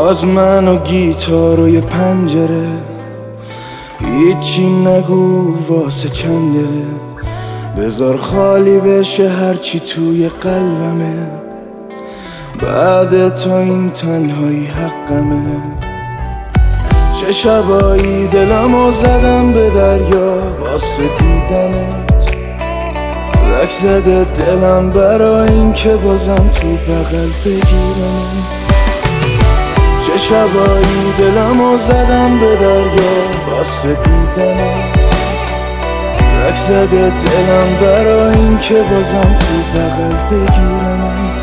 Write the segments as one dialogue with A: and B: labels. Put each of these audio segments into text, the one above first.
A: باز من و گیتار و یه پنجره، هیچی نگو واسه چنده، بذار خالی بشه هرچی توی قلبمه، بعد تو این تنهایی حقمه. چه شبایی دلمو زدم به دریا واسه دیدنت، رک زده دلم برای این که بازم تو بغل بگیرمت. چه شبایی دلمو زدم به دریا واسه دیدنت، رک زده دلم برای این که بازم تو بغل بگیرمت.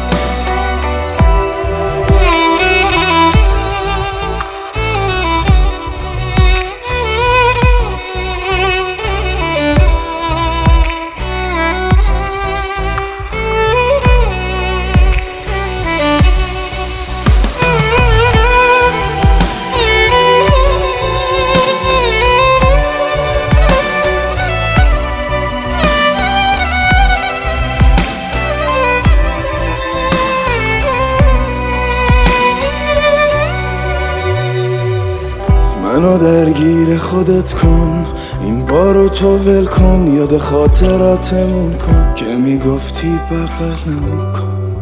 A: منو درگیر خودت کن، این بارو تو ول کن، یاد خاطراتمون کن که میگفتی بغلم کن.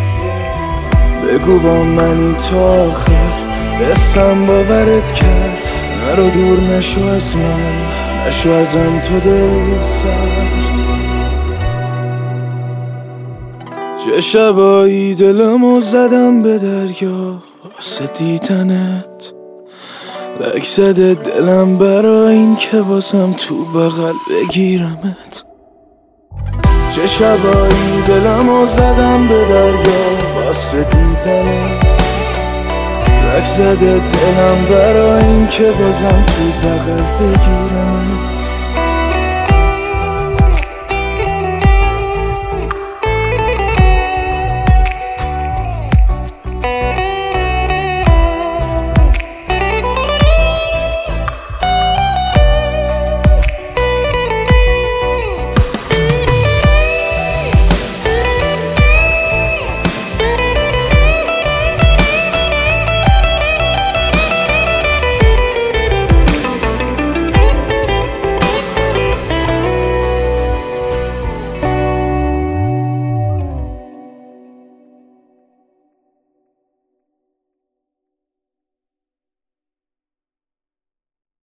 A: بگو با منی تا آخر، دستم باورت کرد، نرو دور نشو از من، نشو ازم تو دل سرد. چه شبایی دلمو زدم به دریا واسه دیدنت، لک زده دلم برای این که بازم تو بغل بگیرمت. چه شبایی دلمو زدم به دریا واسه دیدنت، لک زده دلم برای این که بازم تو بغل بگیرمت.